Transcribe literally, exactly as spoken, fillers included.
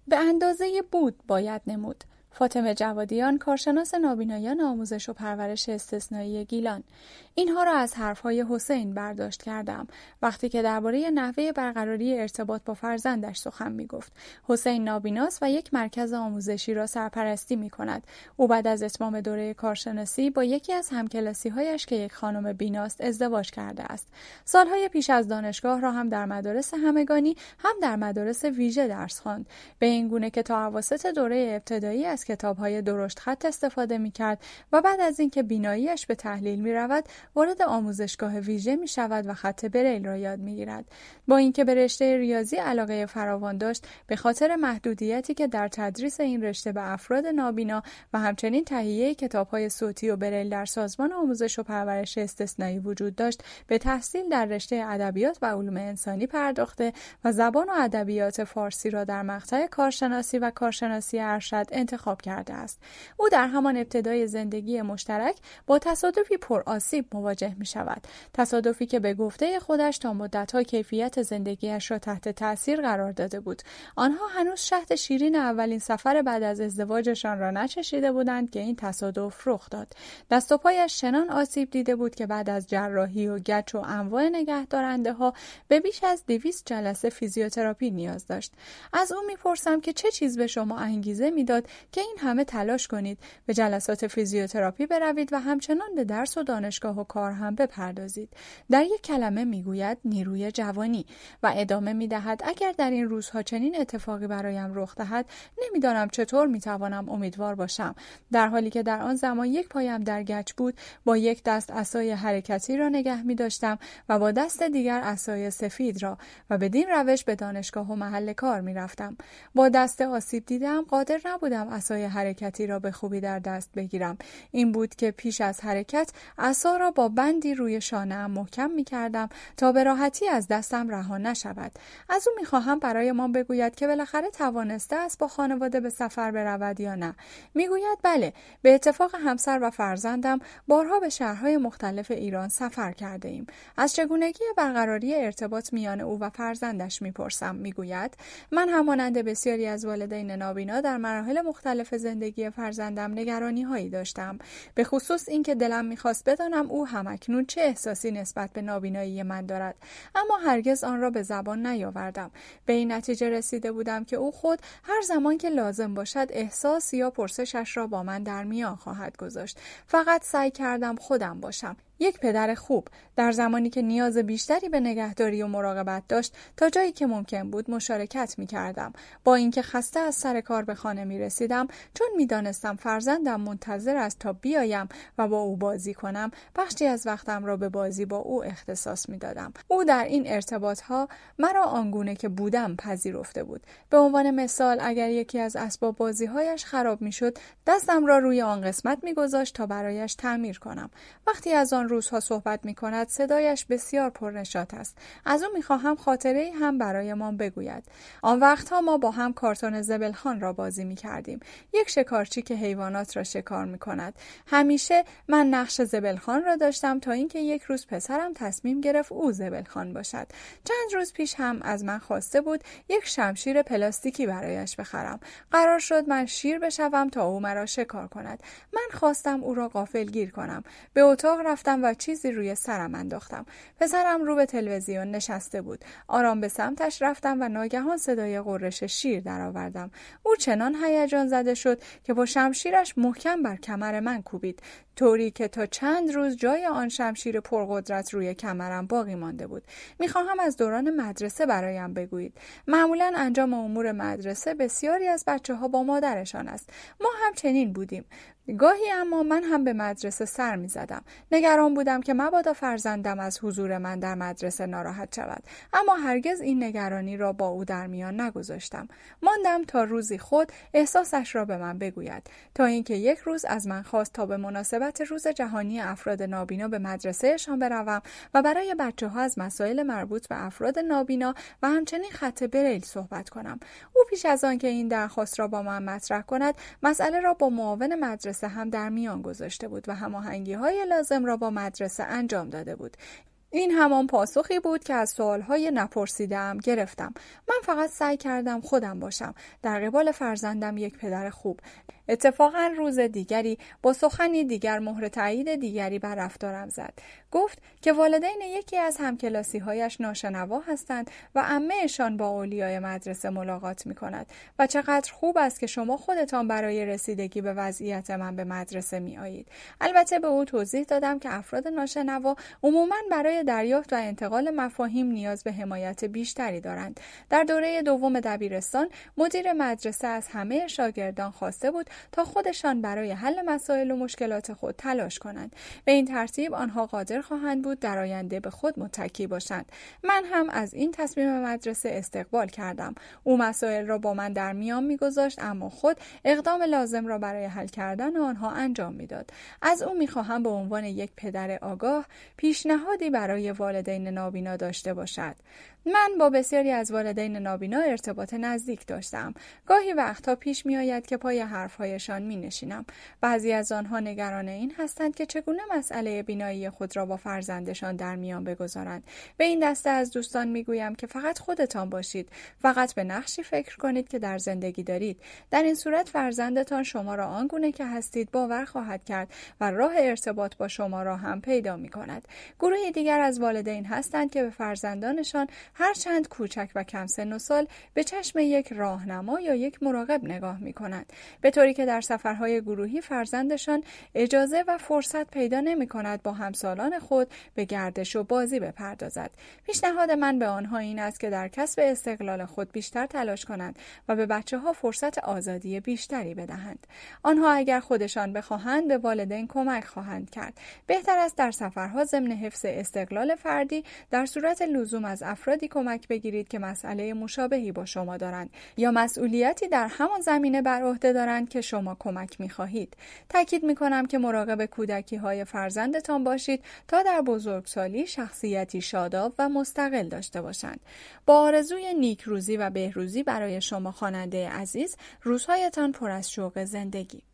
به اندازه بود باید نمود. فاطمه جوادیان، کارشناس نابینایان آموزش و پرورش استثنایی گیلان. اینها را از حرفهای حسین برداشت کردم وقتی که درباره نحوه برقراری ارتباط با فرزندش سخن می‌گفت. حسین نابیناست و یک مرکز آموزشی را سرپرستی می‌کند. او بعد از اتمام دوره کارشناسی با یکی از همکلاسی‌هایش که یک خانم بیناست ازدواج کرده است. سالهای پیش از دانشگاه را هم در مدارس همگانی هم در مدارس ویژه درس خواند. به این گونه که تا اواسط دوره ابتدایی از کتاب‌های درشت خط استفاده می‌کرد و بعد از اینکه بیناییش به تحلیل می‌رود وارد آموزشگاه ویژه می‌شود و خط بریل را یاد می‌گیرد. با اینکه به رشته ریاضی علاقه فراوان داشت، به خاطر محدودیتی که در تدریس این رشته به افراد نابینا و همچنین تهیه کتاب‌های صوتی و بریل در سازمان آموزش و پرورش استثنایی وجود داشت، به تحصیل در رشته ادبیات و علوم انسانی پرداخته و زبان و ادبیات فارسی را در مقطع کارشناسی و کارشناسی ارشد انتخاب کرده است. او در همان ابتدای زندگی مشترک با تصادفی پرآسیب مواجه می شود. تصادفی که به گفته خودش تا مدت‌ها کیفیت زندگیش را تحت تأثیر قرار داده بود. آنها هنوز شهد شیرین اولین سفر بعد از ازدواجشان را نچشیده بودند که این تصادف رخ داد. دست و پایش چنان آسیب دیده بود که بعد از جراحی و گچ و انواع نگهدارنده ها به بیش از دویست جلسه فیزیوتراپی نیاز داشت. از او میپرسم که چه چیز به شما انگیزه میداد که این همه تلاش کنید، به جلسات فیزیوتراپی بروید و همچنان به درس و دانشگاه و کار هم بپردازید. در یک کلمه میگوید نیروی جوانی و ادامه میدهد اگر در این روزها چنین اتفاقی برایم رخ دهد نمیدانم چطور میتوانم امیدوار باشم. در حالی که در آن زمان یک پایم در گچ بود، با یک دست عصای حرکتی را نگه می‌داشتم و با دست دیگر عصای سفید را و بدین روش به دانشگاه و محل کار می‌رفتم. با دست آسیب دیدم قادر نبودم عصای حرکتی را به خوبی در دست بگیرم. این بود که پیش از حرکت عصا را با بندی روی شانه‌ام محکم می‌کردم تا به راحتی از دستم رها نشود. از او می‌خواهم برای ما بگوید که بالاخره توانسته است با خانواده به سفر برود یا نه. می‌گوید بله، به اتفاق همسر و فرزندم بارها به شهرهای مختلف ایران سفر کرده ایم. از چگونگی برقراری ارتباط میان او و فرزندش می‌پرسم. می‌گوید من همانند بسیاری از والدین نابینا در مراحل مختلف زندگی فرزندم نگرانی‌هایی داشتم، به خصوص اینکه دلم می‌خواست بدانم او همکنون چه احساسی نسبت به نابینایی من دارد، اما هرگز آن را به زبان نیاوردم. به این نتیجه رسیده بودم که او خود هر زمان که لازم باشد احساس یا پرسشش را با من در میان خواهد گذاشت. فقط سعی کردم خودم باشم، یک پدر خوب، در زمانی که نیاز بیشتری به نگهداری و مراقبت داشت تا جایی که ممکن بود مشارکت می کردم. با اینکه خسته از سر کار به خانه می رسیدم، چون می دانستم فرزندم منتظر است تا بیایم و با او بازی کنم، بخشی از وقتم را به بازی با او اختصاص می دادم. او در این ارتباط ها مرا آنگونه که بودم پذیرفته بود. به عنوان مثال اگر یکی از اسباب بازی هایش خراب می شد، دستم را روی آن قسمت می گذاشت تا برایش تعمیر کنم. وقتی از آن روزها صحبت می کند صدایش بسیار پرنشاط است. از او می خواهم خاطره‌ای هم برایمان بگوید. آن وقتها ما با هم کارتون زبلخان را بازی می کردیم. یک شکارچی که حیوانات را شکار می کند. همیشه من نقش زبلخان را داشتم تا اینکه یک روز پسرم تصمیم گرفت او زبلخان باشد. چند روز پیش هم از من خواسته بود یک شمشیر پلاستیکی برایش بخرم. قرار شد من شیر بشوم تا او مرا شکار کند. من خواستم او را غافلگیر کنم. به اتاق رفتم و چیزی روی سرم انداختم. پسرم رو به تلویزیون نشسته بود. آرام به سمتش رفتم و ناگهان صدای غرش شیر درآوردم. او چنان هیجان زده شد که با شمشیرش محکم بر کمر من کوبید، طوری که تا چند روز جای آن شمشیر پرقدرت روی کمرم باقی مانده بود. میخواهم از دوران مدرسه برایم بگویید. معمولا انجام امور مدرسه بسیاری از بچه‌ها با مادرشان است. ما هم چنین بودیم. گاهی اما من هم به مدرسه سر می زدم. نگران بودم که مبادا فرزندم از حضور من در مدرسه ناراحت شود، اما هرگز این نگرانی را با او در میان نگذاشتم. ماندم تا روزی خود احساسش را به من بگوید، تا اینکه یک روز از من خواست تا به مناسبت روز جهانی افراد نابینا به مدرسهشان بروم و برای بچه‌ها از مسائل مربوط به افراد نابینا و همچنین خط بریل صحبت کنم. او پیش از آن که این درخواست را با من مطرح کند، مسئله را با معاون مدرسه هم در میان گذاشته بود و هماهنگی‌های لازم را با مدرسه انجام داده بود. این همان پاسخی بود که از سوالهای نپرسیده‌ام گرفتم. من فقط سعی کردم خودم باشم، در قبال فرزندم یک پدر خوب. اتفاقا روز دیگری با سخنی دیگر مهر تایید دیگری بر رفتارم زد. گفت که والدین یکی از همکلاسی‌هایش ناشنوا هستند و عمه‌شان با اولیای مدرسه ملاقات می‌کند و چقدر خوب است که شما خودتان برای رسیدگی به وضعیت من به مدرسه می‌آیید. البته به او توضیح دادم که افراد ناشنوا عموماً برای دریافت و انتقال مفاهیم نیاز به حمایت بیشتری دارند. در دوره دوم دبیرستان مدیر مدرسه از همه شاگردان خواسته بود تا خودشان برای حل مسائل و مشکلات خود تلاش کنند. به این ترتیب آنها قادر خواهند بود در آینده به خود متکی باشند. من هم از این تصمیم مدرسه استقبال کردم. او مسائل را با من در میان می‌گذاشت، اما خود اقدام لازم را برای حل کردن آنها انجام می‌داد. از او می‌خواهم به عنوان یک پدر آگاه پیشنهادی برای والدین نابینا داشته باشد. من با بسیاری از والدین نابینا ارتباط نزدیک داشتم. گاهی وقتها پیش می آید که پای حرفهایشان می نشینم. بعضی از آنها نگران این هستند که چگونه مسئله بینایی خود را با فرزندشان در میان بگذارند. به این دسته از دوستان می گویم که فقط خودتان باشید. فقط به نقشی فکر کنید که در زندگی دارید. در این صورت فرزندتان شما را آنگونه که هستید باور خواهد کرد و راه ارتباط با شما را هم پیدا می کند. گروه دیگر از والدین هستند که به فرزندانشان هرچند کوچک و کم سن و سال به چشم یک راهنما یا یک مراقب نگاه می کنند، به طوری که در سفرهای گروهی فرزندشان اجازه و فرصت پیدا نمی کند با همسالان خود به گردش و بازی بپردازد. پیشنهاد من به آنها این است که در کسب استقلال خود بیشتر تلاش کنند و به بچه ها فرصت آزادی بیشتری بدهند. آنها اگر خودشان بخواهند به والدین کمک خواهند کرد. بهتر است در سفرها ضمن حفظ استقلال فردی در صورت لزوم از افرادی کمک بگیرید که مسئله مشابهی با شما دارند یا مسئولیتی در همان زمینه بر عهده دارند که شما کمک می‌خواهید. تاکید می‌کنم که مراقب کودکی‌های فرزندتان باشید تا در بزرگسالی شخصیتی شاداب و مستقل داشته باشند. با آرزوی نیکروزی و بهروزی برای شما خواننده عزیز، روزهایتان پر از شوق زندگی.